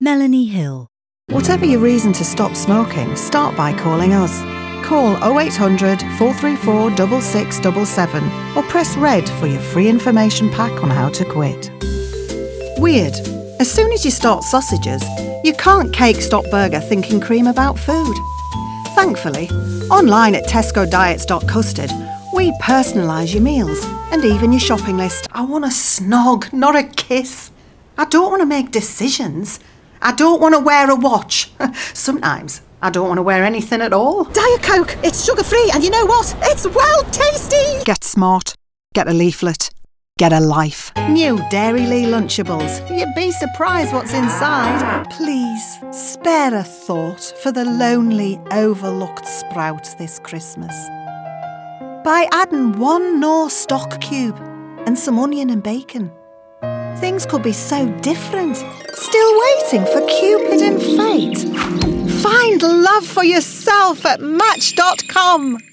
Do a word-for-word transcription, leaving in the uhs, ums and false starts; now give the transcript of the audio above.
Melanie Hill. Whatever your reason to stop smoking, start by calling us. Call oh eight hundred, four three four, six six seven seven or press red for your free information pack on how to quit. Weird. As soon as you start sausages, you can't cake stop burger thinking cream about food. Thankfully, online at tesco diets dot custard, we personalise your meals and even your shopping list. I want a snog, not a kiss. I don't want to make decisions. I don't want to wear a watch. Sometimes I don't want to wear anything at all. Diet Coke, it's sugar-free and you know what? It's well tasty! Get smart. Get a leaflet. Get a life. New Dairy-Lee Lunchables. You'd be surprised what's inside. Please, spare a thought for the lonely, overlooked sprouts this Christmas. By adding one Knorr stock cube and some onion and bacon. Things could be so different. Still waiting for Cupid and Fate. Find love for yourself at Match dot com.